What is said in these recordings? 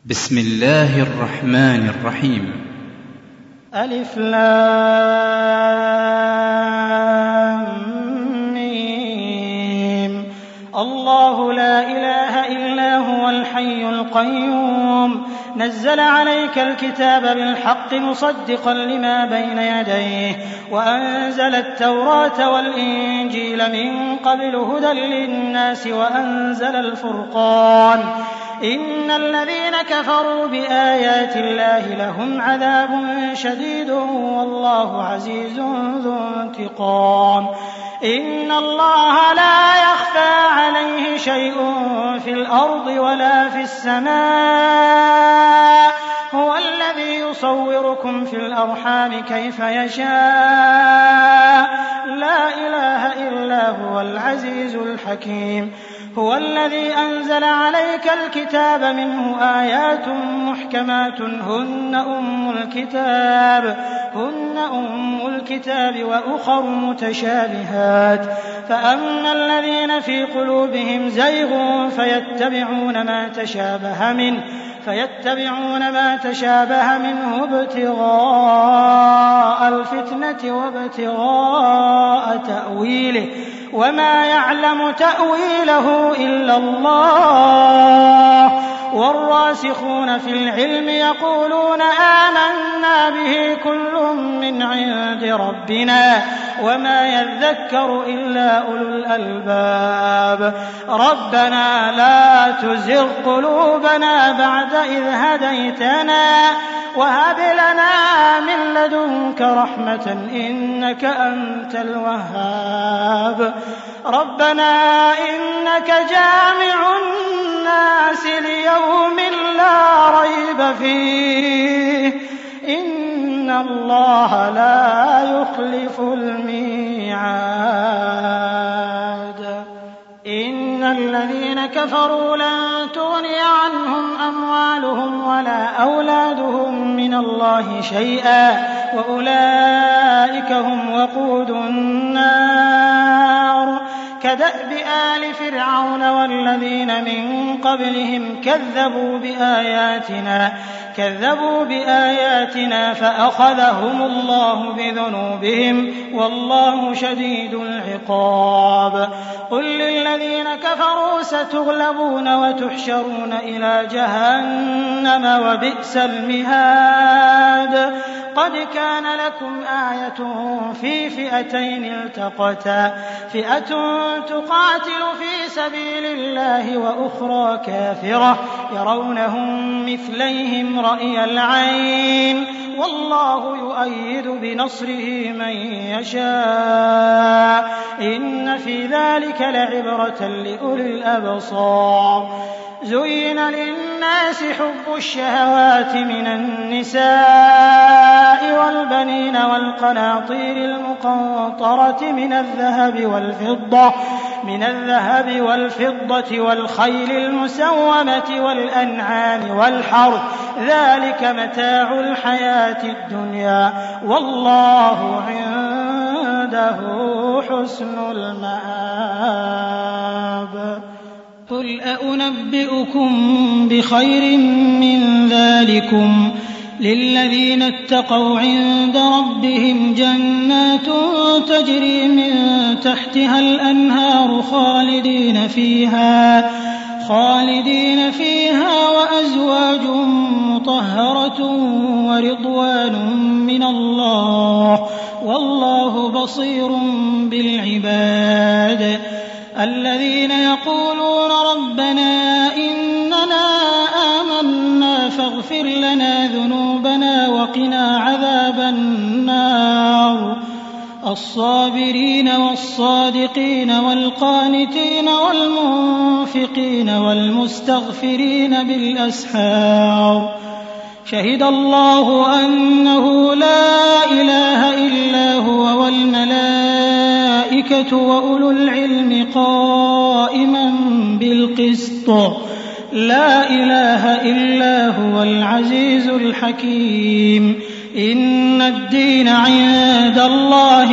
بسم الله الرحمن الرحيم. ألف لام ميم. الله لا إله إلا هو الحي القيوم نزل عليك الكتاب بالحق مصدقا لما بين يديه وأنزل التوراة والإنجيل من قبل هدى للناس وأنزل الفرقان إن الذين كفروا بآيات الله لهم عذاب شديد والله عزيز ذو انتقام. إن الله لا يخفى عليه شيء في الأرض ولا في السماء هو الذي يصوركم في الأرحام كيف يشاء لا إله إلا هو العزيز الحكيم. هو الذي أنزل عليك الكتاب منه آيات محكمات هن أم الكتاب وأخر متشابهات فأما الذين في قلوبهم زيغ فيتبعون ما تشابه منه ابتغاء الفتنة وابتغاء تأويله وما يعلم تأويله إلا الله والراسخون في العلم يقولون آمنا به كل من عند ربنا وما يذكر إلا أولو الألباب. ربنا لا تزغ قلوبنا بعد إذ هديتنا وهب لنا من لدنك رحمة إنك أنت الوهاب. ربنا إنك جامع الناس ليوم لا ريب فيه إن الله لا يخلف الميعاد. إن الذين كفروا لن تغني عنهم أموالهم ولا أولادهم من الله شيئا وأولئك هم وقود النار. كدأب آل فرعون والذين من قبلهم كذبوا بآياتنا فأخذهم الله بذنوبهم والله شديد العقاب. قل للذين كفروا ستغلبون وتحشرون إلى جهنم وبئس المهاد. قد كان لكم آية في فئتين التقتا فئة تقاتل في سبيل الله وأخرى كافرة يرونهم مثليهم رأي العين والله يؤيد بنصره من يشاء إن في ذلك لعبرة لأولي الأبصار. زين للناس حب الشهوات من النساء والبنين والقناطير المقنطرة من الذهب والفضة والخيل المسومة والأنعام والحرث ذلك متاع الحياة الدنيا والله عنده حسن المآب. قل أنبئكم بخير من ذلكم للذين اتقوا عند ربهم جنات تجري من تحتها الأنهار خالدين فيها وأزواج مطهرة ورضوان من الله والله بصير بالعباد. الذين يقولون ربنا إننا آمنا فاغفر لنا ذنوبنا وقنا عذاب النار. الصابرين والصادقين والقانتين والمنفقين والمستغفرين بالأسحار. شهد الله أنه لا إله إلا هو والملائكة وأولو العلم قائما بالقسط لا إله إلا هو العزيز الحكيم. إن الدين عند الله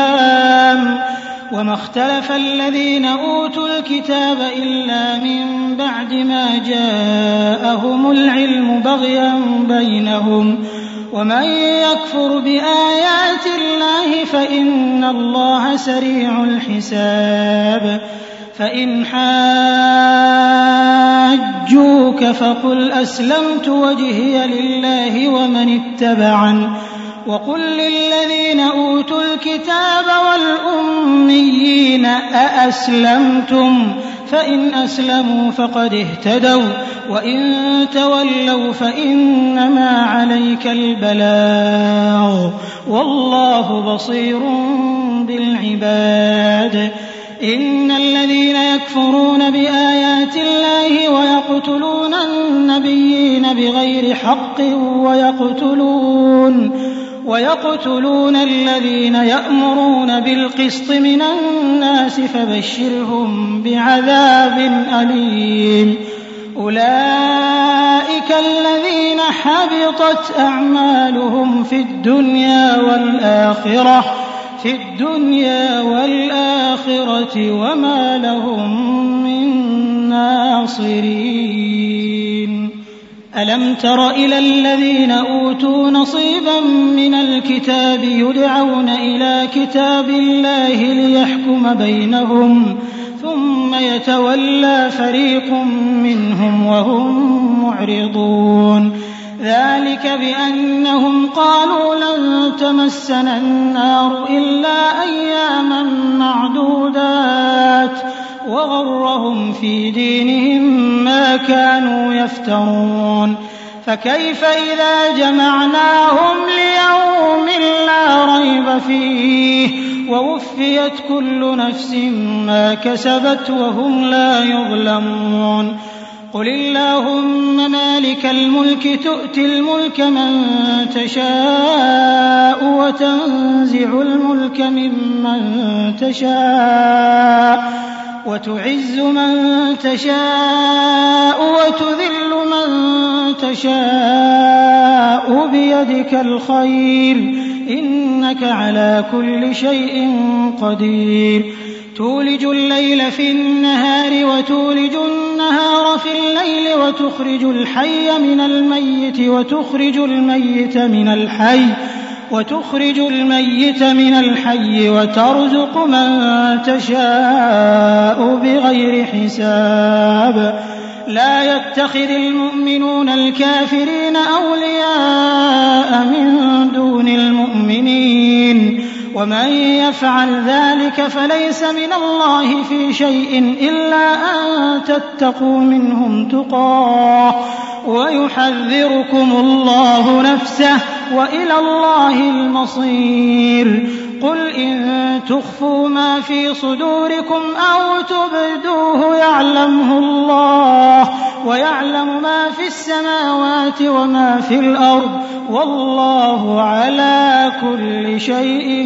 الإسلام وما اختلف الذين أوتوا الكتاب إلا من بعد ما جاءهم العلم بغيا بينهم ومن يكفر بآيات الله فإن الله سريع الحساب فإن حاجوك فقل أسلمت وجهي لله ومن اتبعني وقل للذين أوتوا الكتاب والأميين أأسلمتم فإن أسلموا فقد اهتدوا وإن تولوا فإنما عليك البلاغ والله بصير بالعباد إن الذين يكفرون بآيات الله ويقتلون النبيين بغير حق ويقتلون الذين يأمرون بالقسط من الناس فبشرهم بعذاب أليم أولئك الذين حبطت أعمالهم في الدنيا والآخرة وما لهم من ناصرين ألم تر إلى الذين أوتوا نصيبا من الكتاب يدعون إلى كتاب الله ليحكم بينهم ثم يتولى فريق منهم وهم معرضون ذلك بأنهم قالوا لن تمسنا النار إلا أياما معدودات وغرهم في دينهم ما كانوا يفترون فكيف إذا جمعناهم ليوم لا ريب فيه ووفيت كل نفس ما كسبت وهم لا يظلمون قل اللهم مالك الملك تؤتي الملك من تشاء وتنزع الملك ممن تشاء وتعز من تشاء وتذل من تشاء بيدك الخير إنك على كل شيء قدير تولج الليل في النهار وتولج النهار في الليل وتخرج الحي من الميت وتخرج الميت من الحي وترزق من تشاء بغير حساب لا يتخذ المؤمنون الكافرين أولياء من دون المؤمنين ومن يفعل ذلك فليس من الله في شيء إلا أن تتقوا منهم تقاه ويحذركم الله نفسه وإلى الله المصير قل إن تخفوا ما في صدوركم أو تبدوه يعلمه الله ويعلم ما في السماوات وما في الأرض والله على كل شيء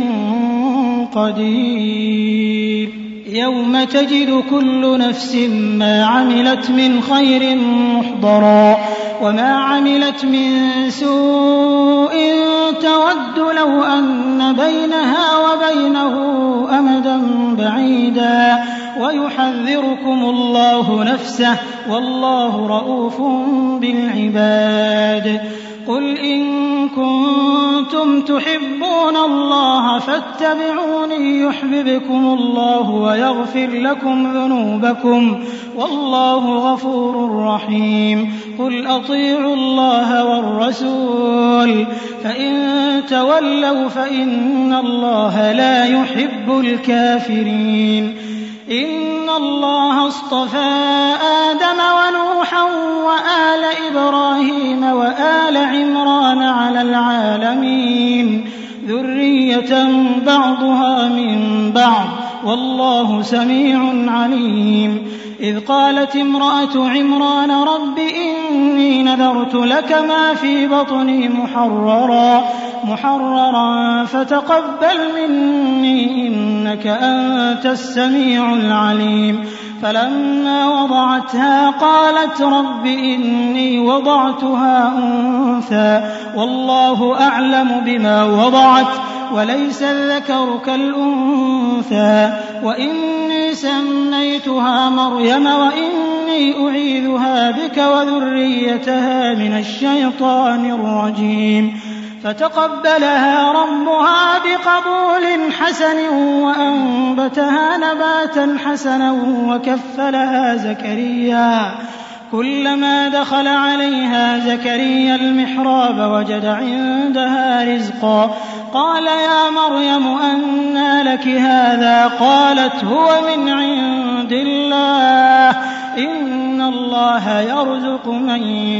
قدير يوم تجد كل نفس ما عملت من خير محضرا وما عملت من سوء تود لو أن بينها وبينه أمدا بعيدا ويحذركم الله نفسه والله رءوف بالعباد قل إن كنتم تحبون الله فاتبعوني يحببكم الله ويغفر لكم ذنوبكم والله غفور رحيم قل أطيعوا الله والرسول فإن تولوا فإن الله لا يحب الكافرين إن الله اصطفى آدم ونوحا وآل إبراهيم وآل عمران على العالمين ذرية بعضها من بعض والله سميع عليم إذ قالت امرأة عمران رب إني نذرت لك ما في بطني محررا فتقبل مني إنك أنت السميع العليم فلما وضعتها قالت رب إني وضعتها أنثى والله أعلم بما وضعت وليس الذكر كالأنثى وإني سميتها مريم وإني أعيذها بك وذريتها من الشيطان الرجيم فتقبلها ربها بقبول حسن وأنبتها نباتا حسنا وكفلها زكريا كلما دخل عليها زكريا المحراب وجد عندها رزقا قال يا مريم أنى لك هذا قالت هو من عند الله إن الله يرزق من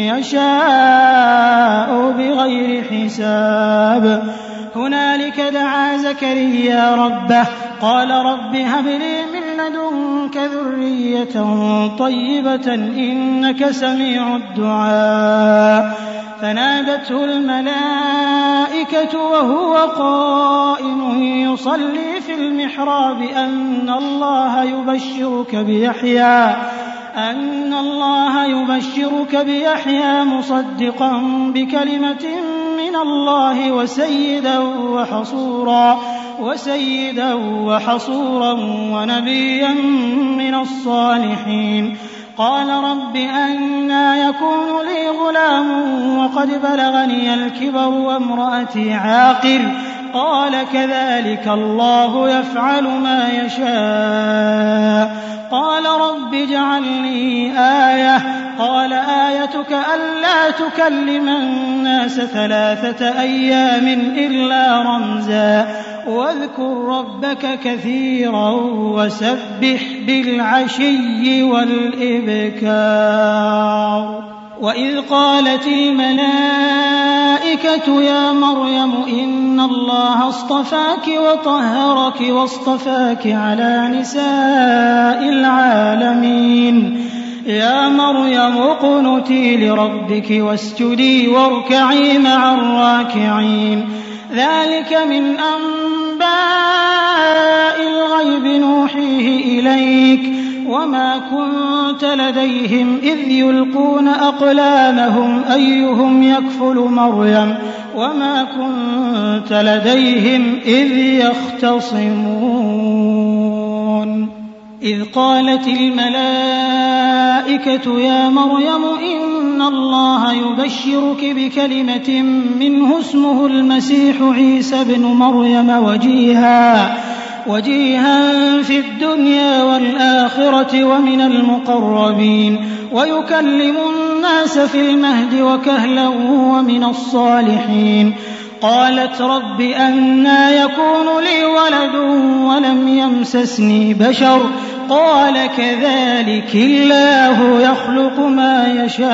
يشاء بغير حساب هنالك دعا زكريا ربه قال رب هب لي من لدنك ذرية طيبة إنك سميع الدعاء فنادته الملائكة وهو قائم يصلي في المحراب أن الله يبشرك بيحيى مصدقا بكلمة من الله وسيدا وحصورا ونبيا من الصالحين قال رب أنى يكون لي غلام وقد بلغني الكبر وامرأتي عاقر قال كذلك الله يفعل ما يشاء قال رب اجعل لي آية قال آيتك ألا تكلم الناس 3 أيام إلا رمزا واذكر ربك كثيرا وسبح بالعشي والإبكار وإذ قالت الملائكة يا مريم إن الله اصطفاك وطهرك واصطفاك على نساء العالمين يا مريم اقنتي لربك واسجدي واركعي مع الراكعين ذلك من أنباء الغيب نوحيه إليك وما كنت لديهم إذ يلقون أقلامهم أيهم يكفل مريم وما كنت لديهم إذ يختصمون إذ قالت الملائكة يا مريم إن الله يبشرك بكلمة منه اسمه المسيح عيسى بن مريم وجيها في الدنيا والآخرة ومن المقربين ويكلم الناس في المهد وكهلا ومن الصالحين قالت رب أنى يكون لي ولد ولم يمسسني بشر قال كذلك الله يخلق ما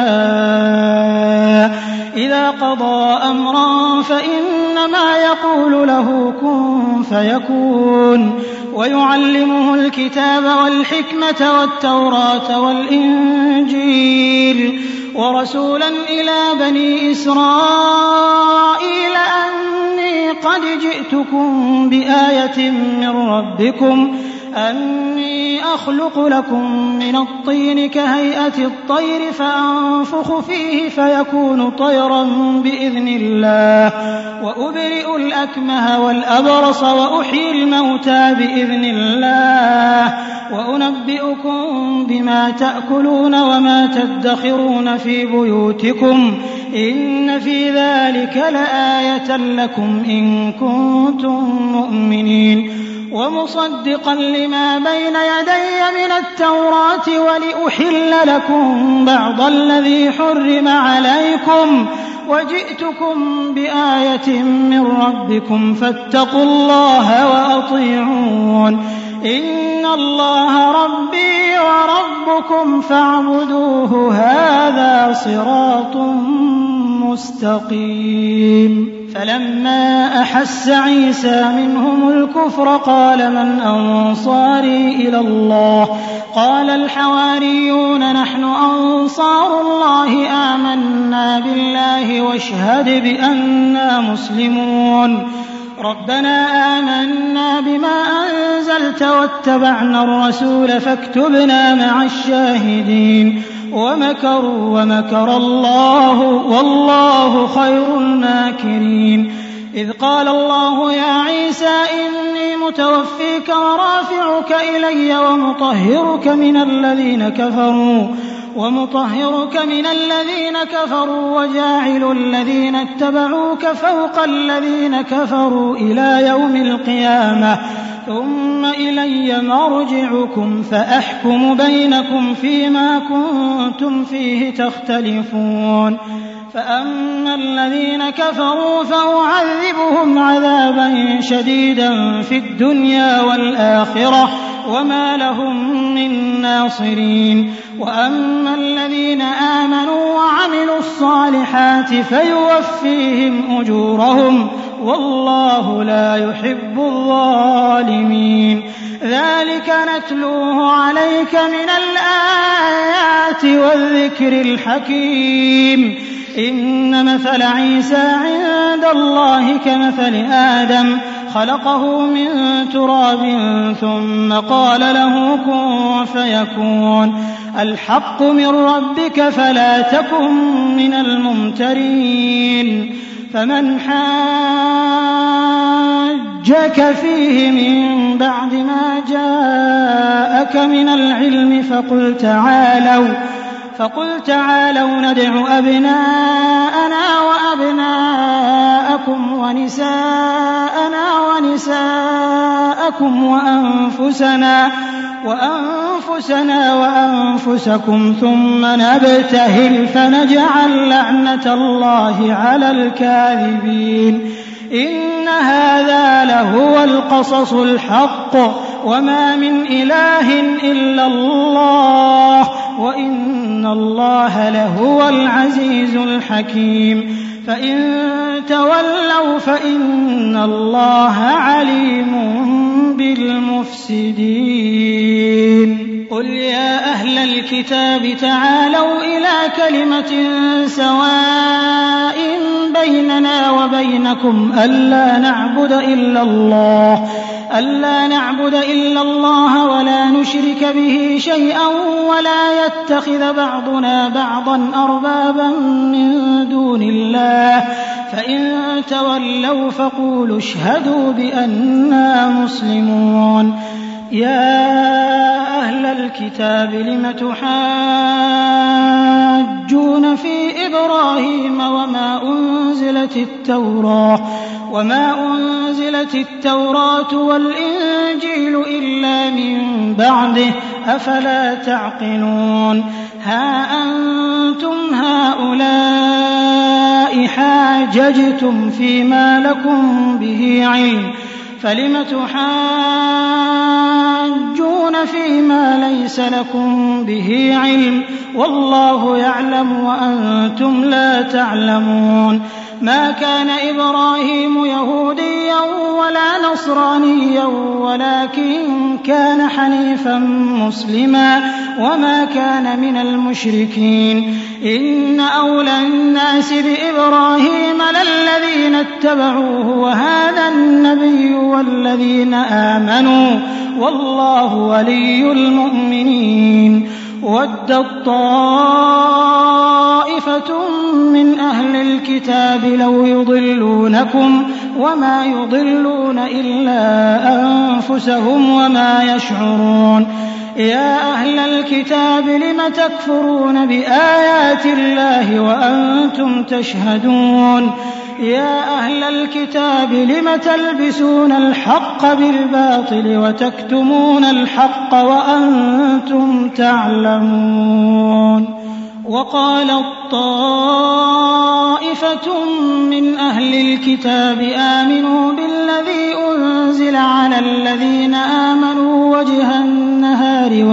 يشاء إذا قضى أمرا فإنما يقول له كن فيكون ويعلمه الكتاب والحكمة والتوراة والإنجيل ورسولا إلى بني إسرائيل أني قد جئتكم بآية من ربكم أني أخلق لكم من الطين كهيئة الطير فأنفخ فيه فيكون طيرا بإذن الله وأبرئ الأكمه والأبرص وأحيي الموتى بإذن الله وأنبئكم بما تأكلون وما تدخرون في بيوتكم إن في ذلك لآية لكم إن كنتم مؤمنين ومصدقا لما بين يدي من التوراة ولأحل لكم بعض الذي حرم عليكم وجئتكم بآية من ربكم فاتقوا الله وأطيعون إن الله ربي وربكم فاعبدوه هذا صراط مستقيم فلما أحس عيسى منهم الكفر قال من أنصاري إلى الله قال الحواريون نحن أنصار الله آمنا بالله واشهد بأننا مسلمون ربنا آمنا بما أنزلت واتبعنا الرسول فاكتبنا مع الشاهدين ومكروا ومكر الله والله خير الماكرين إذ قال الله يا عيسى إني متوفيك ورافعك إلي ومطهرك من الذين كفروا وجاعل الذين اتبعوك فوق الذين كفروا إلى يوم القيامة ثم إلي مرجعكم فأحكم بينكم فيما كنتم فيه تختلفون فأما الذين كفروا فأعذبهم عذابا شديدا في الدنيا والآخرة وما لهم من ناصرين وأما الذين آمنوا وعملوا الصالحات فيوفيهم أجورهم والله لا يحب الظالمين ذلك نتلوه عليك من الآيات والذكر الحكيم إن مثل عيسى عند الله كمثل آدم خلقه من تراب ثم قال له كن فيكون الحق من ربك فلا تكن من الممترين فمن حاجك فيه من بعد ما جاءك من العلم فقل تعالوا ندع أبناءنا وأبناءكم ونساءنا ونساءكم وأنفسنا وأنفسكم ثم نبتهل فنجعل لعنة الله على الكاذبين إن هذا لهو القصص الحق وما من إله إلا الله وإن الله لهو العزيز الحكيم فإن تولوا فإن الله عليم بالمفسدين قل يا أهل الكتاب تعالوا إلى كلمة سواء بيننا وبينكم ألا نعبد إلا الله ولا نشرك به شيئا ولا يتخذ بعضنا بعضا أربابا من دون الله فإن تولوا فقولوا اشهدوا بأننا مسلمون يا أهل الكتاب لم تحاجون في إبراهيم وما أنزلت التوراة والإنجيل إلا من بعده أفلا تعقلون ها أنتم هؤلاء حاججتم فيما لكم به علم فلم تحاجون فيما ليس لكم به علم والله يعلم وأنتم لا تعلمون ما كان إبراهيم يهوديا ولا نصرانيا ولكن كان حنيفا مسلما وما كان من المشركين إن أولى الناس بإبراهيم للذين اتبعوه وهذا النبي والذين آمنوا والله ولي المؤمنين ودت طائفة من أهل الكتاب لو يضلونكم وما يضلون إلا أنفسهم وما يشعرون يا أهل الكتاب لم تكفرون بآيات الله وأنتم تشهدون يا أهل الكتاب لم تلبسون الحق بالباطل وتكتمون الحق وأنتم تعلمون وقالت طائفة من أهل الكتاب آمنوا بالذي أنزل على الذين آمنوا وجه النهار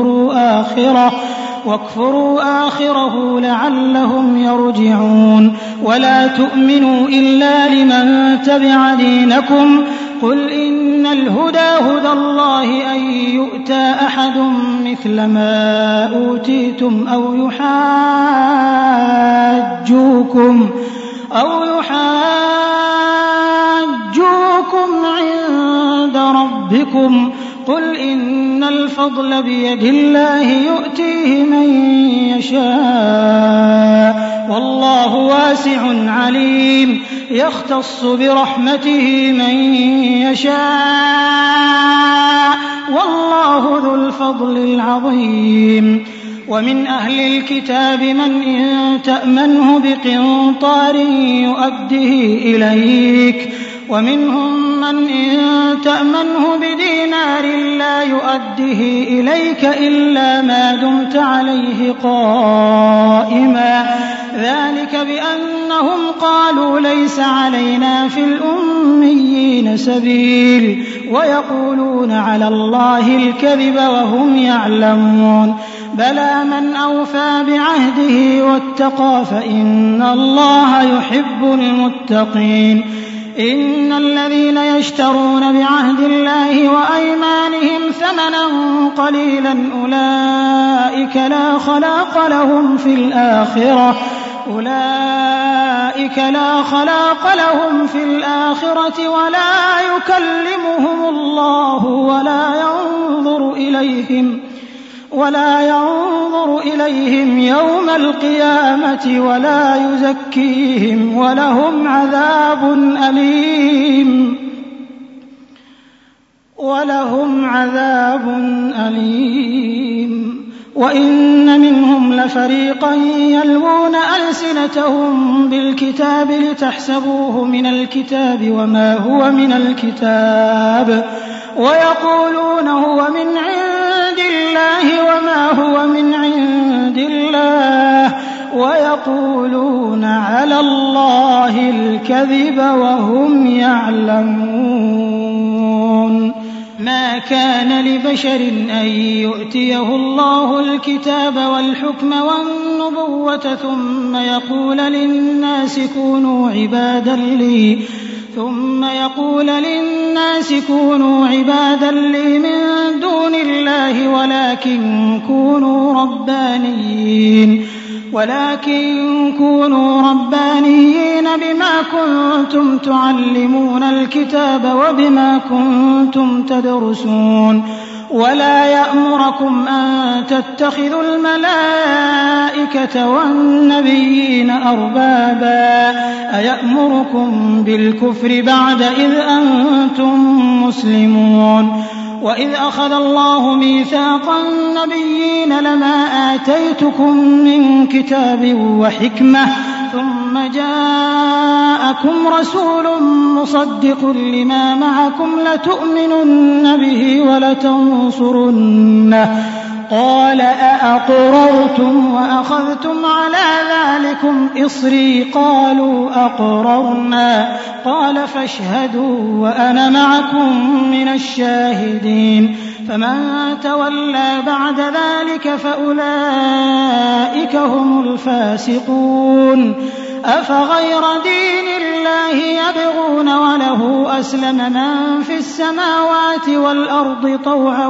واكفروا آخره لعلهم يرجعون ولا تؤمنوا إلا لمن تبع دينكم قل إن الهدى هدى الله أن يؤتى أحد مثل ما أوتيتم أو يحاجوكم عند ربكم قل إن الفضل بيد الله يؤتيه من يشاء والله واسع عليم يختص برحمته من يشاء والله ذو الفضل العظيم. ومن أهل الكتاب من إن تأمنه بقنطار يؤده إليك ومنهم من إن تأمنه بدينار لا يؤده إليك إلا ما دمت عليه قائما ذلك بأنهم قالوا ليس علينا في الأميين سبيل ويقولون على الله الكذب وهم يعلمون بلى من أوفى بعهده واتقى فإن الله يحب المتقين. إن الذين يشترون بعهد الله وأيمانهم ثمنا قليلا أولئك لا خلاق لهم في الآخرة ولا يكلمهم الله ولا ينظر إليهم يوم القيامة ولا يزكيهم ولهم عذاب أليم. وإن منهم لفريقا يلوون ألسنتهم بالكتاب لتحسبوه من الكتاب وما هو من الكتاب ويقولون هو من عند الله وما هو من عند الله ويقولون على الله الكذب وهم يعلمون. ما كان لبشر أن يؤتيه الله الكتاب والحكم والنبوة ثم يقول للناس كونوا عبادا لي من دون الله ولكن كونوا ربانيين بما كنتم تعلمون الكتاب وبما كنتم تدرسون ولا يأمركم أن تتخذوا الملائكة والنبيين أربابا أيأمركم بالكفر بعد إذ أنتم مسلمون. وإذ أخذ الله ميثاق النبيين لما آتيتكم من كتاب وحكمة ثم جاءكم رسول مصدق لما معكم لتؤمنن به ولتنصرنه قال أأقررتم وأخذتم على ذلكم إصري قالوا أقررنا قال فاشهدوا وأنا معكم من الشاهدين. فمن تولى بعد ذلك فأولئك هم الفاسقون. أفغير دين الله يبغون وله أسلم من في السماوات والأرض طوعا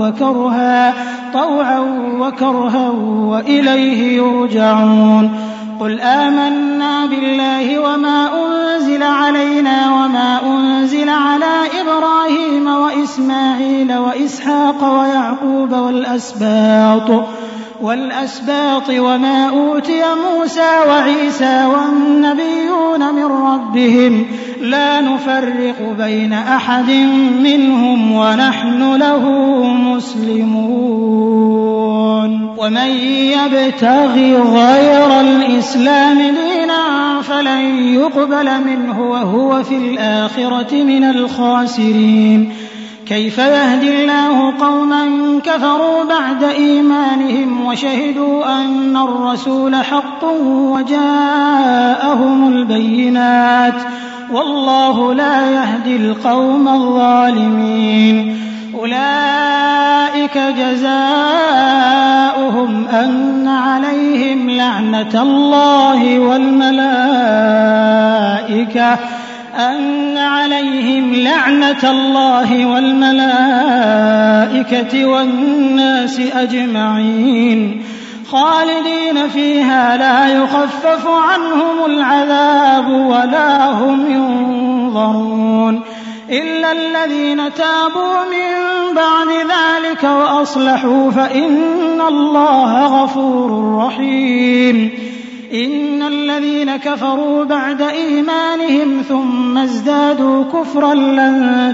وكرها وإليه يرجعون. قل آمنا بالله وما أنزل علينا وما أنزل على إبراهيم وإسماعيل وإسحاق ويعقوب والأسباط وما أوتي موسى وعيسى والنبيون من ربهم لا نفرق بين أحد منهم ونحن له مسلمون. ومن يبتغي غير الإسلام دينا فلن يقبل منه وهو في الآخرة من الخاسرين. كيف يهدي الله قوما كفروا بعد إيمانهم وشهدوا أن الرسول حق وجاءهم البينات والله لا يهدي القوم الظالمين. أولئك جزاؤهم أن عليهم لعنة الله والملائكة والناس أجمعين خالدين فيها لا يخفف عنهم العذاب ولا هم ينظرون إلا الذين تابوا من بعد ذلك وأصلحوا فإن الله غفور رحيم. إن الذين كفروا بعد إيمانهم ثم ازدادوا كفرا لن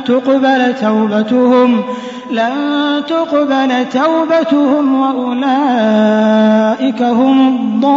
تقبل توبتهم وأولئك هم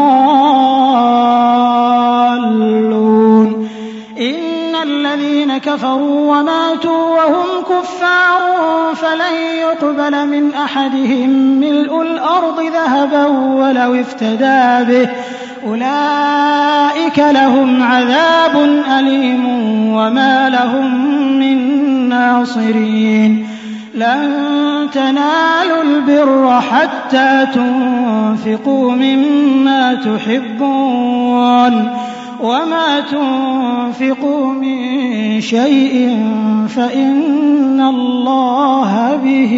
الضالون. إن الذين كفروا وماتوا وهم كفار فلن يقبل من أحدهم ملء الأرض ذهبا ولو افتدى به أولئك لهم عذاب أليم وما لهم من ناصرين. لن تنالوا البر حتى تنفقوا مما تحبون وما تنفقوا من شيء فإن الله به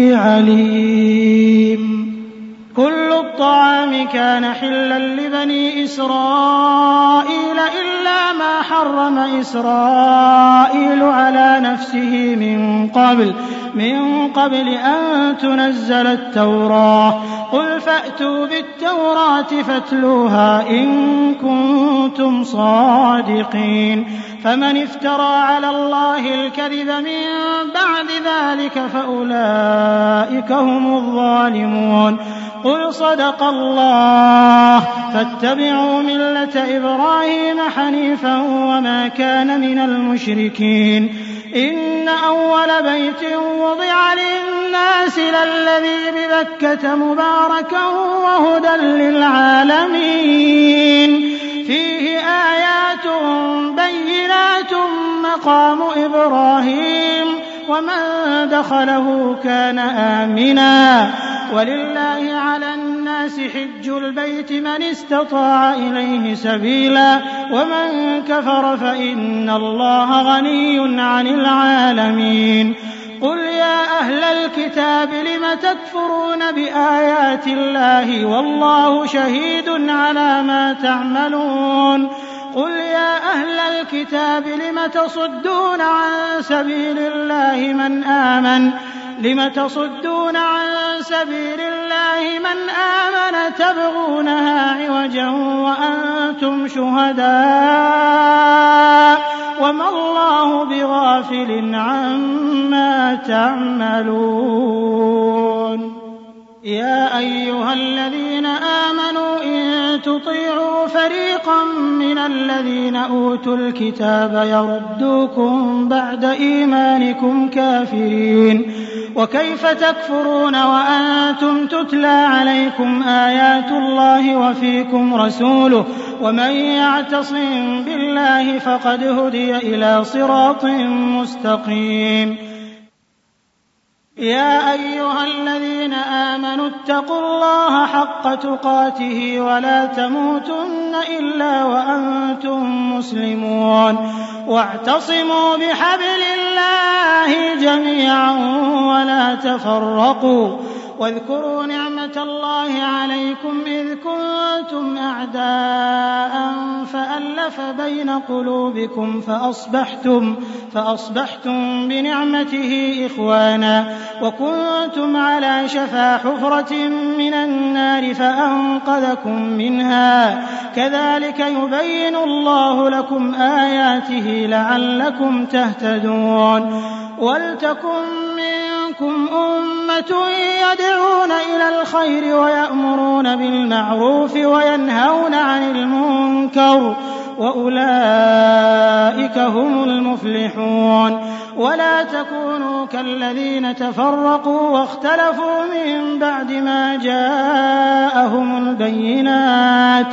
عليم. كل الطعام كان حلا لبني إسرائيل إلا ما حرم إسرائيل على نفسه من قبل أن تنزل التوراة. قل فأتوا بالتوراة فاتلوها إن كنتم صادقين. فمن افترى على الله الكذب من بعد ذلك فأولئك هم الظالمون. قل صدق الله فاتبعوا ملة إبراهيم حنيفا وما كان من المشركين. إن أول بيت وضع للناس للذي ببكة مباركا وهدى للعالمين. فيه آيات بينات مقام إبراهيم ومن دخله كان آمنا. ولله على الناس حج البيت من استطاع إليه سبيلا ومن كفر فإن الله غني عن العالمين. قل يا أهل الكتاب لم تكفرون بآيات الله والله شهيد على ما تعملون. قل يا أهل الكتاب لم تصدون عن سبيل الله من آمن تبغونها عوجا وأنتم شهداء وما الله بغافل عما تعملون. يا أيها الذين آمنوا إن تطيعوا فريقا من الذين أوتوا الكتاب يردوكم بعد إيمانكم كافرين. وكيف تكفرون وأنتم تتلى عليكم آيات الله وفيكم رسوله ومن يعتصم بالله فقد هدي إلى صراط مستقيم. يا أيها الذين آمنوا اتقوا الله حق تقاته ولا تموتن إلا وأنتم مسلمون. واعتصموا بحبل الله جميعا ولا تفرقوا. واذكروا نعمة الله عليكم إذ كنتم أعداء فألف بين قلوبكم فأصبحتم بنعمته إخوانا وكنتم على شفا حفرة من النار فأنقذكم منها. كذلك يبين الله لكم آياته لعلكم تهتدون. ولتكن منكم أمة يدعون إلى الخير ويأمرون بالمعروف وينهون عن المنكر وأولئك هم المفلحون. ولا تكونوا كالذين تفرقوا واختلفوا من بعد ما جاءهم البينات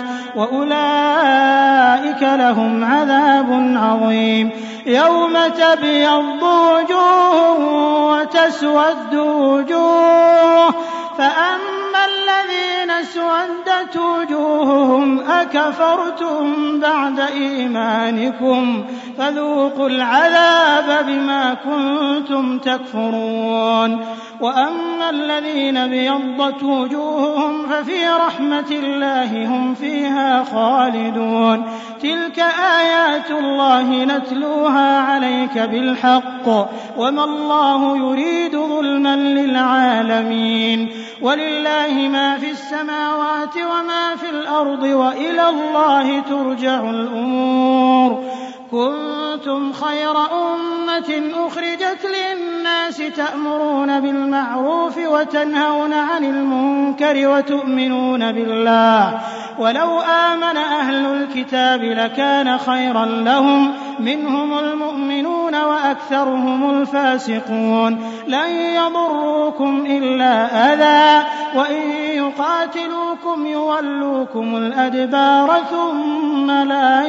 وأولئك لهم عذاب عظيم. يوم تبيض وجوه وتسود وجوه فأما الذين اسودت وجوههم أكفرتم بعد إيمانكم فذوقوا العذاب بما كنتم تكفرون. وأما الذين بيضت وجوههم ففي رحمة الله هم فيها خالدون. تلك آيات الله نتلوها عليك بالحق وما الله يريد ظلما للعالمين. ولله ما في السماوات وما في الأرض وإلى الله ترجع الأمور. كنتم خير أمة أخرجت للناس تأمرون بالمعروف وتنهون عن المنكر وتؤمنون بالله ولو آمن أهل الكتاب لكان خيرا لهم منهم المؤمنون وأكثرهم الفاسقون. لن يضروكم إلا أذى وإن يقاتلوكم يولوكم الأدبار ثم لا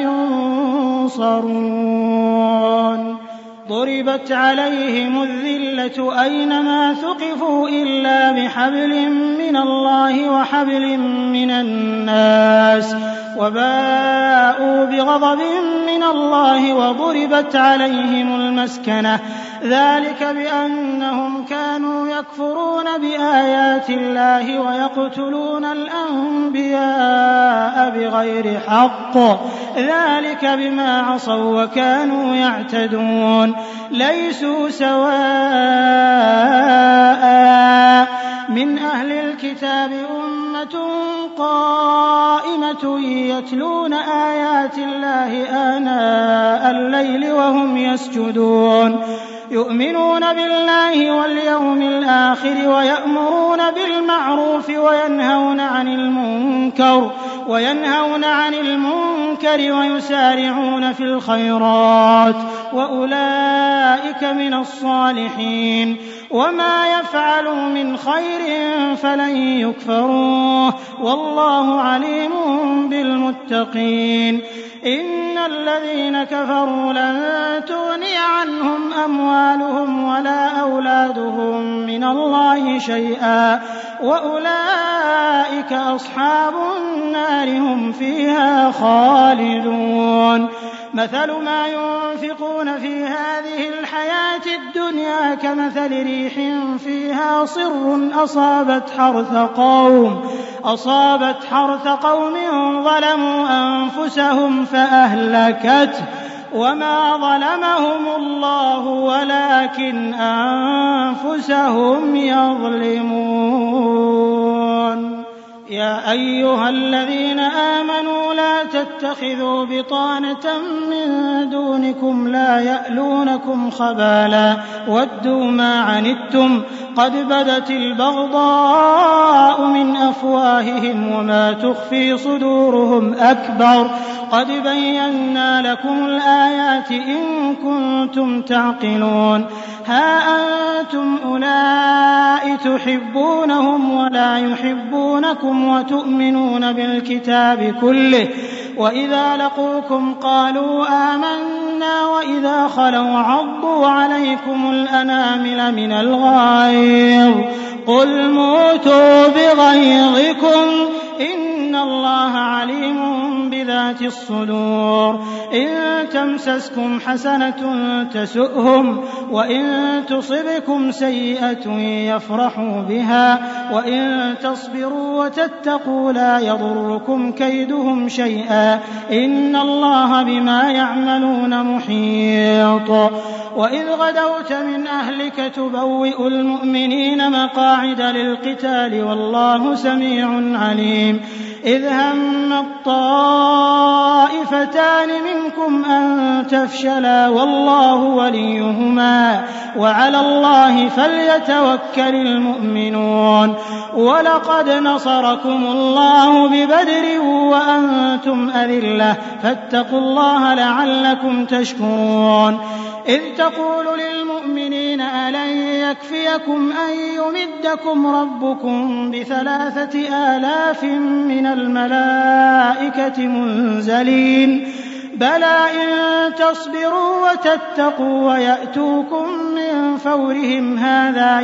ينصرون. ضربت عليهم الذلة أينما ثقفوا إلا بحبل من الله وحبل من الناس وباءوا بغضب من الله وضربت عليهم المسكنة ذلك بأنهم كانوا يكفرون بآيات الله ويقتلون الأنبياء بغير حق ذلك بما عصوا وكانوا يعتدون. ليسوا سواء من أهل الكتاب أمة قائمة يتلون آيات الله آناء الليل وهم يسجدون يؤمنون بالله واليوم الآخر ويأمرون بالمعروف وينهون عن المنكر ويسارعون في الخيرات وأولئك من الصالحين. وما يفعلوا من خير فلن يكفروه والله عليم بالمتقين. إن الذين كفروا لن تغني عنهم أموالهم ولا أولادهم من الله شيئا وأولئك أصحاب النار هم فيها خالدون. مثل ما ينفقون في هذه الحياة الدنيا كمثل ريح فيها صر أصابت حرث قوم ظلموا أنفسهم فأهلكته وما ظلمهم الله ولكن أنفسهم يظلمون. يا أيها الذين آمنوا لا تتخذوا بطانة من دونكم لا يألونكم خبالا ودوا ما عنتم قد بدت البغضاء من أفواههم وما تخفي صدورهم أكبر قد بينا لكم الآيات إن كنتم تعقلون. ها أنتم أولئك تحبونهم ولا يحبونكم وتؤمنون بالكتاب كله وإذا لقوكم قالوا آمنا وإذا خلوا عضوا عليكم الأنامل من الغيظ قل موتوا بغيظكم إن الله عليم بذات الصدور. إن تمسسكم حسنة تسؤهم وإن تصبكم سيئة يفرحوا بها وإن تصبروا وتتقوا لا يضركم كيدهم شيئا إن الله بما يعملون محيط. وإذ غدوت من أهلك تبوئ المؤمنين مقاعد للقتال والله سميع عليم. إذ هم الطائفتان منكم أن تفشلا والله وليهما وعلى الله فليتوكل المؤمنون. ولقد نصركم الله ببدر وأنتم أذلة فاتقوا الله لعلكم تشكرون. إذ تقول للمؤمنين ألن يكفيكم أن يمدكم ربكم ب3,000 من الملائكة منزلين بلى إن تصبروا وتتقوا ويأتوكم من فورهم هذا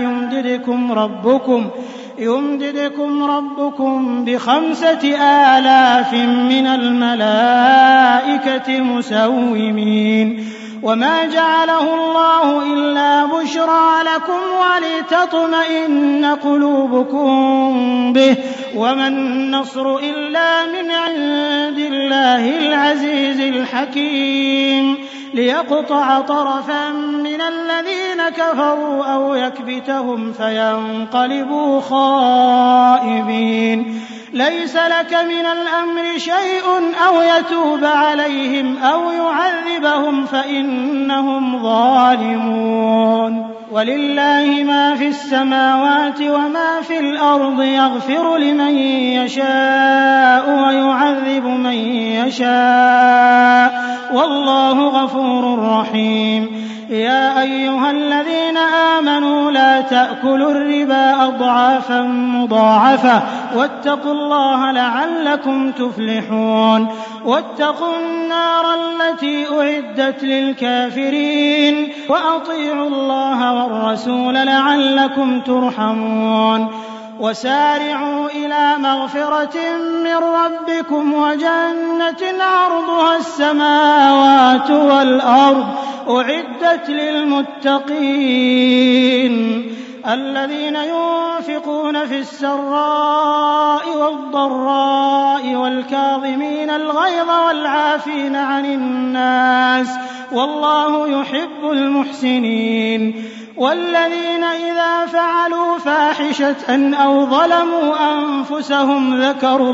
يمددكم ربكم ب5,000 من الملائكة مسومين. وما جعله الله إلا بشرى لكم ولتطمئن قلوبكم به وما النصر إلا من عند الله العزيز الحكيم ليقطع طرفا من الذين كفروا أو يكبتهم فينقلبوا خائبين. ليس لك من الأمر شيء أو يتوب عليهم أو يعذبهم فإنهم ظالمون ولله ما في السماوات وما في الأرض يغفر لمن يشاء ويعذب من يشاء والله غفور رحيم يا أيها الذين آمنوا لا تأكلوا الربا أضعافا مضاعفة واتقوا الله لعلكم تفلحون واتقوا النار التي أعدت للكافرين وأطيعوا الله والرسول لعلكم ترحمون وسارعوا إلى مغفرة من ربكم وجنة عرضها السماوات والأرض أعدت للمتقين الذين ينفقون في السراء والضراء والكاظمين الغيظ والعافين عن الناس والله يحب المحسنين والذين إذا فعلوا فاحشة أو ظلموا أنفسهم ذكروا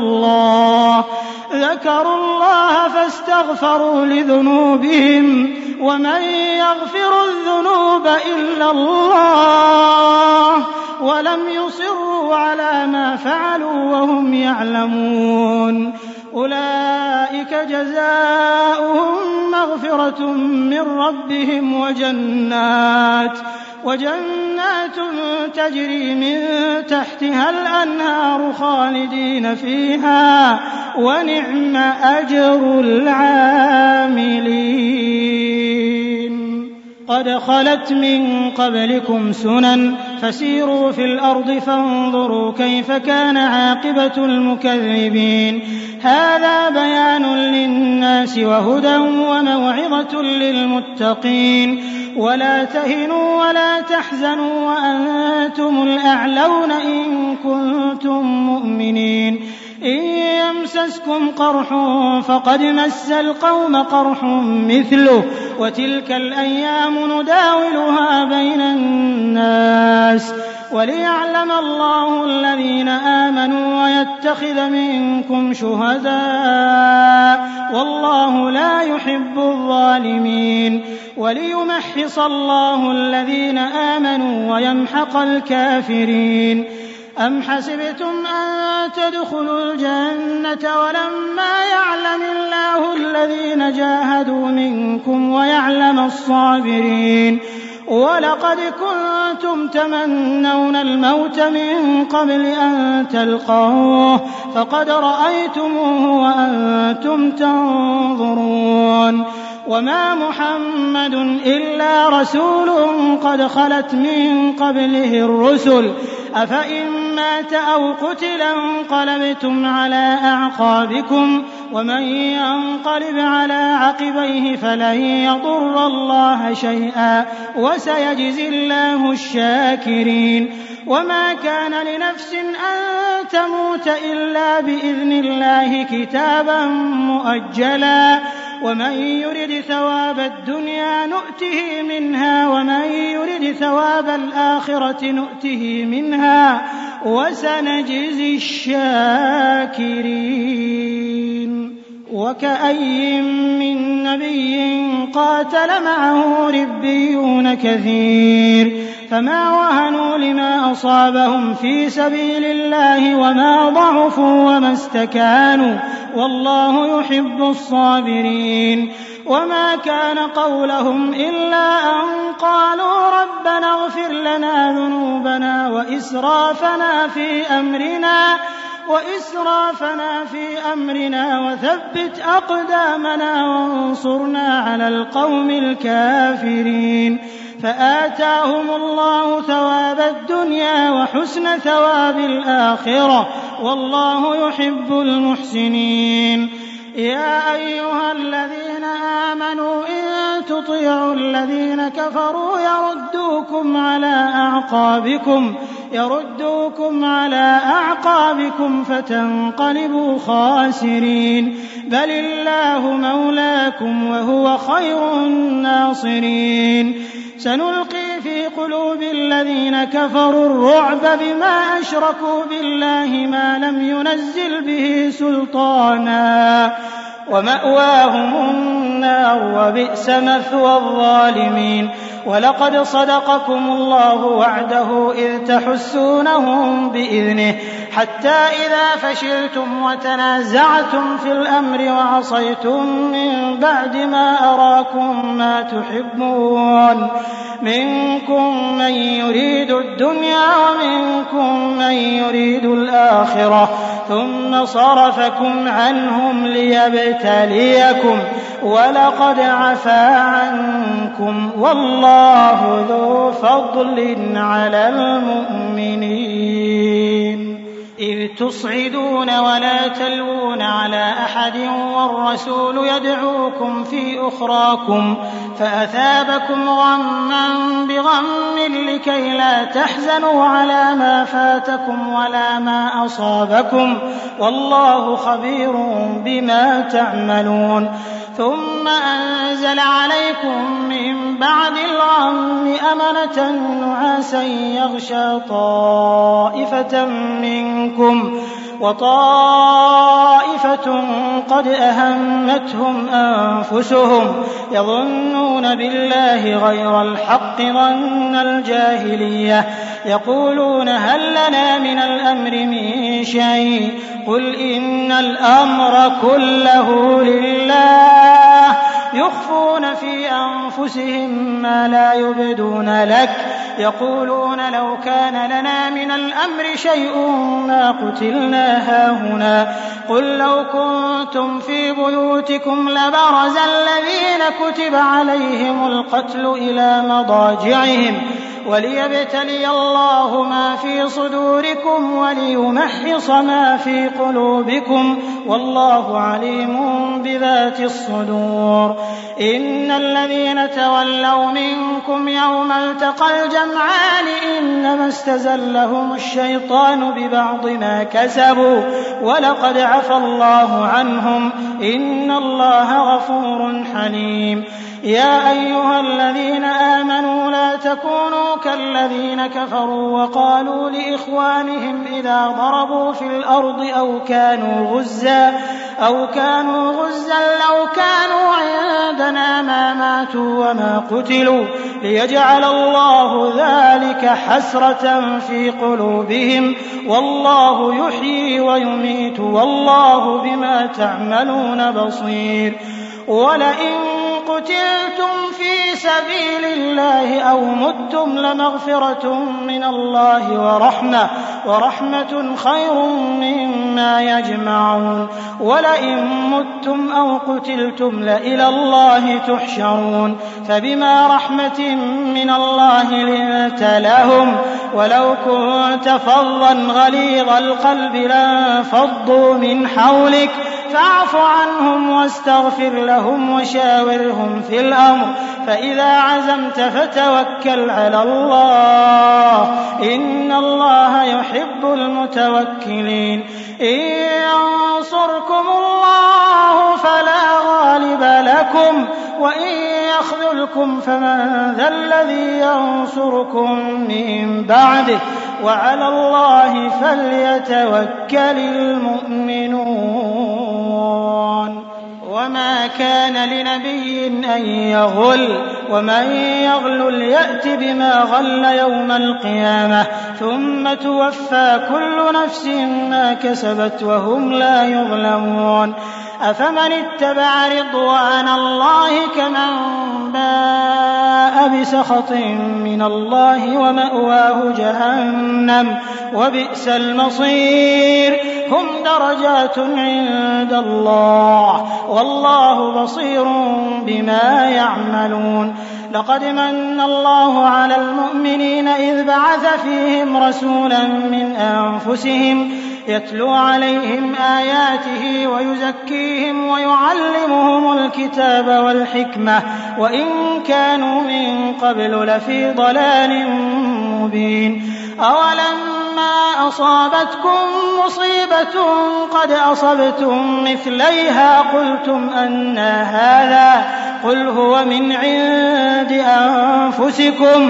الله فاستغفروا لذنوبهم ومن يغفر الذنوب إلا الله ولم يصروا على ما فعلوا وهم يعلمون أولئك جزاؤهم مغفرة من ربهم وجنات تجري من تحتها الأنهار خالدين فيها ونعم أجر العاملين قد خلت من قبلكم سنن فسيروا في الأرض فانظروا كيف كان عاقبة المكذبين هذا بيان للناس وهدى وموعظة للمتقين ولا تهنوا ولا تحزنوا وأنتم الأعلون إن كنتم مؤمنين إن يمسسكم قرح فقد مس القوم قرح مثله وتلك الأيام نداولها بين الناس وليعلم الله الذين آمنوا ويتخذ منكم شهداء والله لا يحب الظالمين وليمحص الله الذين آمنوا ويمحق الكافرين أم حسبتم أن تدخلوا الجنة ولما يعلم الله الذين جاهدوا منكم ويعلم الصابرين ولقد كنتم تمنون الموت من قبل أن تلقوه فقد رأيتموه وأنتم تنظرون وما محمد إلا رسول قد خلت من قبله الرسل أفإن مات أو قتل انقلبتم على أعقابكم ومن ينقلب على عقبيه فلن يضر الله شيئا وسيجزي الله الشاكرين وما كان لنفس أن تموت إلا بإذن الله كتابا مؤجلا ومن يرد ثواب الدنيا نؤته منها ومن يرد ثواب الآخرة نؤته منها وسنجزي الشاكرين وكأي من نبي قاتل معه ربيون كثير فما وهنوا لما أصابهم في سبيل الله وما ضعفوا وما استكانوا والله يحب الصابرين وما كان قولهم إلا أن قالوا ربنا اغفر لنا ذنوبنا وإسرافنا في أمرنا وثبت أقدامنا وانصرنا على القوم الكافرين فآتاهم الله ثواب الدنيا وحسن ثواب الآخرة والله يحب المحسنين يا أيها الذين آمنوا إن تطيعوا الذين كفروا يردوكم على أعقابكم فتنقلبوا خاسرين بل الله مولاكم وهو خير الناصرين سنلقي في قلوب الذين كفروا الرعب بما أشركوا بالله ما لم ينزل به سلطانا ومأواهم النار وبئس مثوى الظالمين. ولقد صدقكم الله وعده إذ تحسونهم بإذنه حتى إذا فشلتم وتنازعتم في الأمر وعصيتم من بعد ما أراكم ما تحبون منكم من يريد الدنيا ومنكم من يريد الآخرة ثم صرفكم عنهم ليبتليكم ولقد عفا عنكم والله ذو فضل على المؤمنين. إذ تصعدون ولا تلوون على أحد والرسول يدعوكم في أخراكم فأثابكم غما بغم لكي لا تحزنوا على ما فاتكم ولا ما أصابكم والله خبير بما تعملون. ثم أنزل عليكم من بعد الغم أمنة نعاسا يغشى طائفة منكم وطائفة قد أهمتهم أنفسهم يظنون بالله غير الحق ظن الجاهلية يقولون هل لنا من الأمر من شيء قل إن الأمر كله لله يخفون في أنفسهم ما لا يبدون لك يقولون لو كان لنا من الأمر شيء ما قتلنا هاهنا قل لو كنتم في بيوتكم لبرز الذين كتب عليهم القتل إلى مضاجعهم وليبتلي الله ما في صدوركم وليمحص ما في قلوبكم والله عليم بذات الصدور. إن الذين تولوا منكم يوم التقى الجمعان إنما استزلهم الشيطان ببعض ما كسبوا ولقد عفى الله عنهم إن الله غفور حليم. يا أيها الذين آمنوا لا تكونوا كالذين كفروا وقالوا لإخوانهم إذا ضربوا في الأرض أو كانوا غزا لو كانوا عندنا ما ماتوا وما قتلوا ليجعل الله ذلك حسرة في قلوبهم والله يحيي ويميت والله بما تعملون بصير. ولئن قتلتم في سبيل الله أو متم لمغفرة من الله ورحمة خير مما يجمعون. ولئن متم أو قتلتم لإلى الله تحشرون. فبما رحمة من الله لنت لهم ولو كنت فظا غليظ القلب لانفضوا من حولك فاعف عنهم واستغفر لهم وشاورهم في الأمر فإذا عزمت فتوكل على الله إن الله يحب المتوكلين. إن ينصركم الله فلا غالب لكم وإن يخذلكم فمن ذا الذي ينصركم من بعده وعلى الله فليتوكل المؤمنون. وما كان لنبي أن يغل ومن يغل يأت بما غل يوم القيامة ثم توفى كل نفس ما كسبت وهم لا يظلمون. أفمن اتبع رضوان الله كمن باء بسخط من الله ومأواه جهنم وبئس المصير. هم درجات عند الله والله بصير بما يعملون. لقد من الله على المؤمنين إذ بعث فيهم رسولا من أنفسهم يتلو عليهم آياته ويزكيهم ويعلمهم الكتاب والحكمة وإن كانوا من قبل لفي ضلال مبين. أولما أصابتكم مصيبة قد أصبتم مثليها قلتم أنى هذا قل هو من عند أنفسكم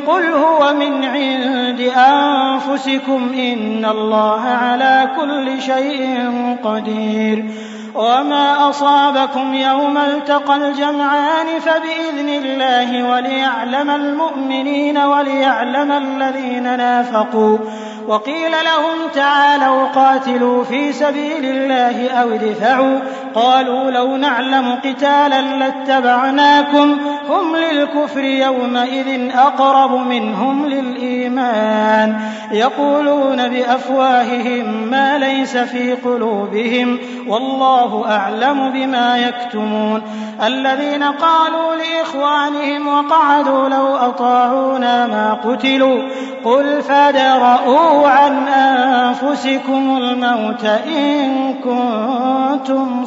قل هو من عند أنفسكم إن الله على كل شيء قدير وما أصابكم يوم التقى الجمعان فبإذن الله وليعلم المؤمنين وليعلم الذين نافقوا وقيل لهم تعالوا قاتلوا في سبيل الله أو ادفعوا قالوا لو نعلم قتالا لاتبعناكم هم للكفر يومئذ أقرب منهم للإيمان يقولون بأفواههم ما ليس في قلوبهم والله أعلم بما يكتمون الذين قالوا لإخوانهم وقعدوا لو أطاعونا ما قتلوا قل فادرءوا عن أنفسكم الموت إن كنتم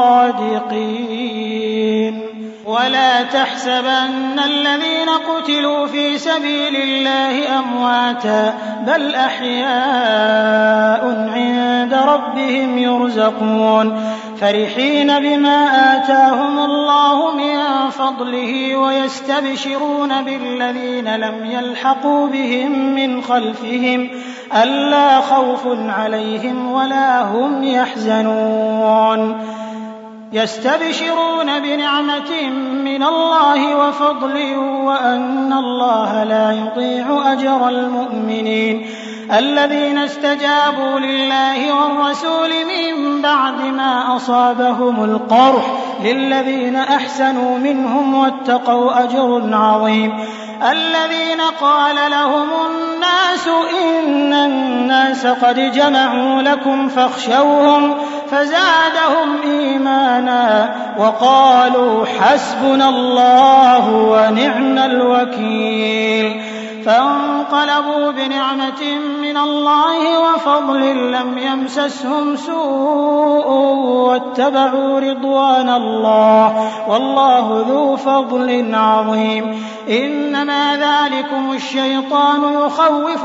صادقين ولا تحسبن الذين قتلوا في سبيل الله أمواتا بل أحياء عند ربهم يرزقون فرحين بما آتاهم الله من فضله ويستبشرون بالذين لم يلحقوا بهم من خلفهم ألا خوف عليهم ولا هم يحزنون يستبشرون بنعمة من الله وفضل وأن الله لا يضيع أجر المؤمنين الذين استجابوا لله والرسول من بعد ما أصابهم القرح للذين أحسنوا منهم واتقوا أجر عظيم الذين قال لهم الناس إن الناس قد جمعوا لكم فاخشوهم فزادهم إيمانا وقالوا حسبنا الله ونعم الوكيل فانقلبوا بنعمة من الله وفضل لم يمسسهم سوء واتبعوا رضوان الله والله ذو فضل عظيم إنما ذلكم الشيطان يخوف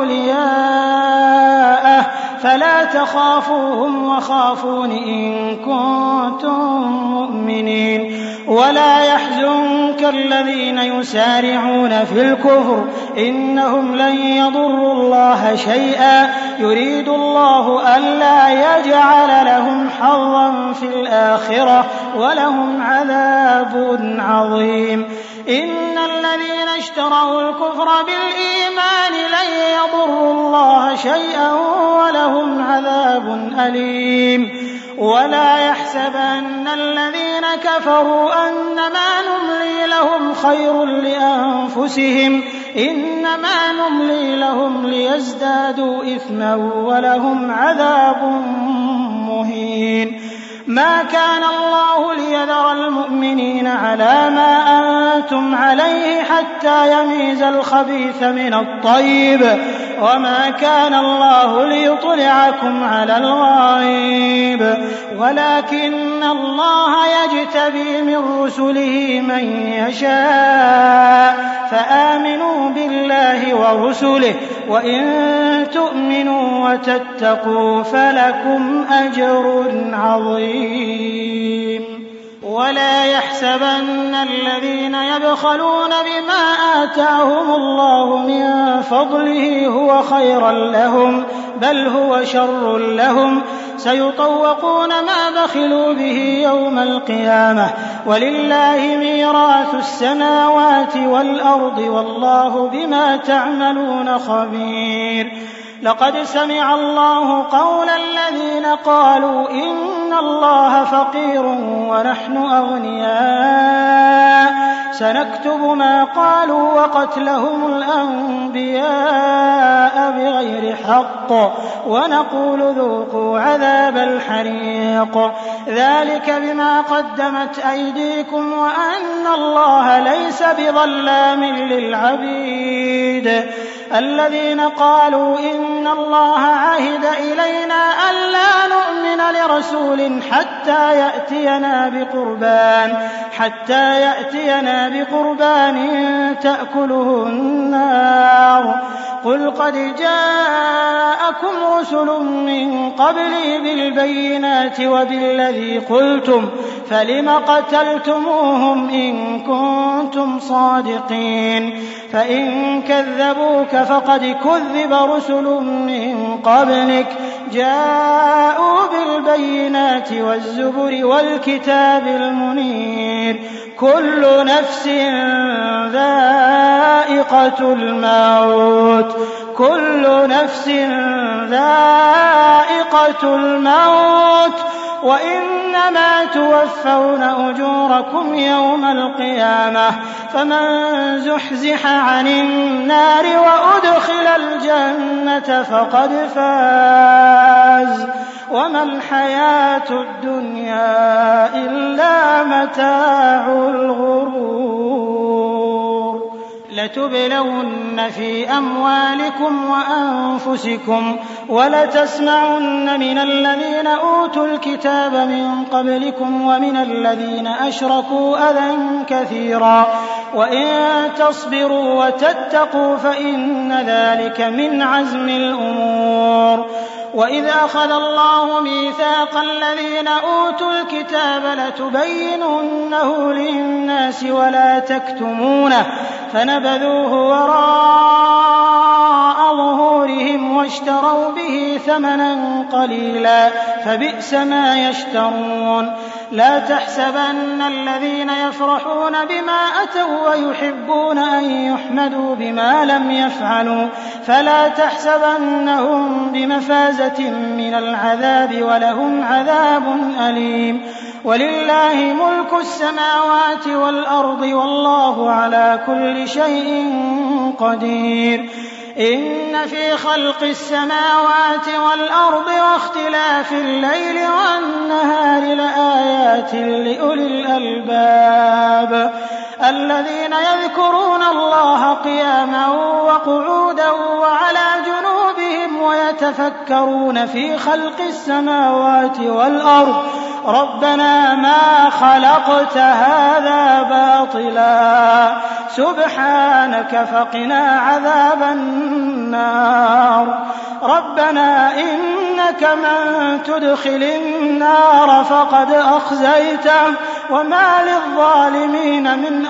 أولياءه فلا تخافوهم وخافون إن كنتم مؤمنين ولا يحزنك الذين يسارعون في الكفر إنهم لن يضروا الله شيئا يريد الله ألا يجعل لهم حظا في الآخرة ولهم عذاب عظيم إن الذين اشتروا الكفر بالإيمان لن يضروا الله شيئا ولهم عذاب أليم ولا يحسبن الذين كفروا أنما نملي لهم خير لأنفسهم إنما نملي لهم ليزدادوا إثما ولهم عذاب مهين ما كان الله ليذر المؤمنين على ما أنتم عليه حتى يميز الخبيث من الطيب وما كان الله ليطلعكم على الغيب ولكن الله يجتبي من رسله من يشاء فآمنوا بالله ورسله وإن تؤمنوا وتتقوا فلكم أجر عظيم ولا يحسبن الذين يبخلون بما آتاهم الله من فضله هو خيرا لهم بل هو شر لهم سيطوقون ما بخلوا به يوم القيامة ولله ميراث السماوات والأرض والله بما تعملون خبير لقد سمع الله قول الذين قالوا إن الله فقير ونحن أغنياء سنكتب ما قالوا وقتلهم الأنبياء بغير حق ونقول ذوقوا عذاب الحريق ذلك بما قدمت أيديكم وأن الله ليس بظلام للعبيد الذين قالوا إن الله عهد إلينا ألا نؤمن لرسول حتى يأتينا بقربان تأكله النار قل قد جاءكم رسل من قبلي بالبينات وبالذي قلتم فلم قتلتموهم إن كنتم صادقين فإن كذبوك فقد كذب رسل من قبلك جاءوا بالبينات والزبر والكتاب المنير كل نفس ذائقة الموت وإنما توفون أجوركم يوم القيامة فمن زحزح عن النار وأدخل الجنة فقد فاز وما الحياة الدنيا إلا متاع الغرور لتبلون في أموالكم وأنفسكم ولتسمعن من الذين أوتوا الكتاب من قبلكم ومن الذين أشركوا أذى كثيرا وإن تصبروا وتتقوا فإن ذلك من عزم الأمور وإذ أخذ الله ميثاق الذين أوتوا الكتاب لتبيننه للناس ولا تكتمونه فنبذوه وراء ظهورهم واشتروا به ثمنا قليلا فبئس ما يشترون لا تحسبن الذين يفرحون بما أتوا ويحبون أن يحمدوا بما لم يفعلوا فلا تحسبنهم بمفازة من العذاب ولهم عذاب أليم ولله ملك السماوات والأرض والله على كل شيء قدير إن في خلق السماوات والأرض واختلاف الليل والنهار لآيات لأولي الألباب الذين يذكرون الله قياما وقعودا وعلى جنوبهم ويتفكرون في خلق السماوات والأرض ربنا ما خلقت هذا باطلا سبحانك فقنا عذاب النار ربنا إنك من تدخل النار فقد أخزيته وما للظالمين من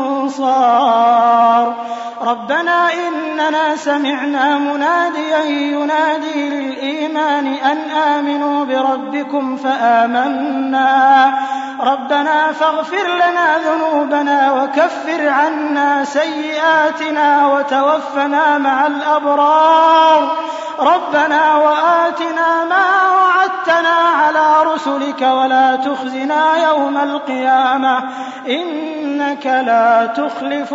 أنصار ربنا إننا سمعنا مناديا ينادي للإيمان أن آمنوا بربكم فآمنا ربنا فاغفر لنا ذنوبنا وكفر عنا سيئاتنا وتوفنا مع الأبرار ربنا وآتنا ما وعدتنا على رسلك ولا تخزنا يوم القيامة إنك لا تخلف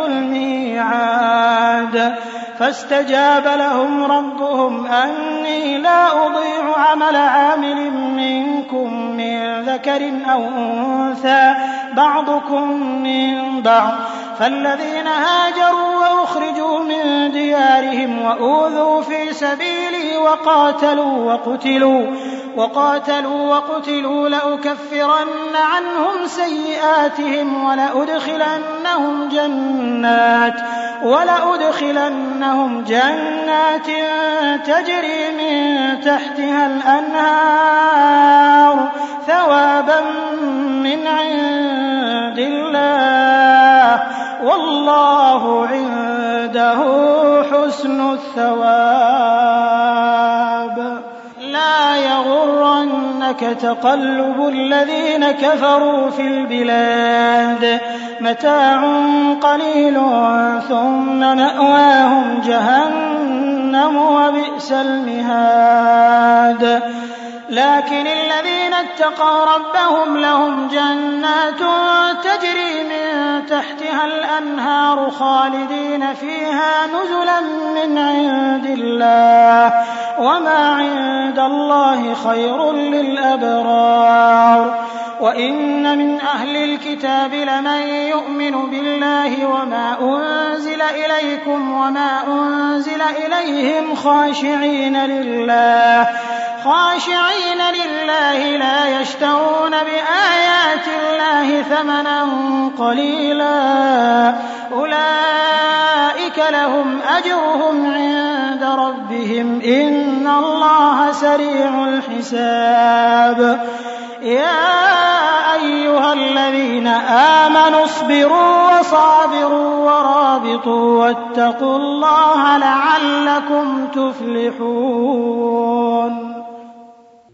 الميعاد فاستجاب لهم ربهم أني لا أضيع عمل عامل منكم من ذكر أو أنثى بعضكم من بعض فالذين هاجروا وأخرجوا من ديارهم وأوذوا في سبيلي وقاتلوا وقتلوا لأكفرن عنهم سيئاتهم ولأدخلنهم جنات تجري من تحتها الأنهار ثوابا من عند الله والله عنده حسن الثواب لا يغرنك تقلب الذين كفروا في البلاد متاع قليل ثم مأواهم جهنم وبئس المهاد لكن الذين اتقوا ربهم لهم جنات تجري من تحتها الأنهار خالدين فيها نزلا من عند الله وما عند الله خير للأبرار وإن من أهل الكتاب لمن يؤمن بالله وما أنزل إليكم وما أنزل إليهم خاشعين لله لا يشترون بآيات الله ثمنا قليلا أولئك لهم أجرهم عند ربهم إن الله سريع الحساب يا أيها الذين آمنوا اصبروا وصابروا ورابطوا واتقوا الله لعلكم تفلحون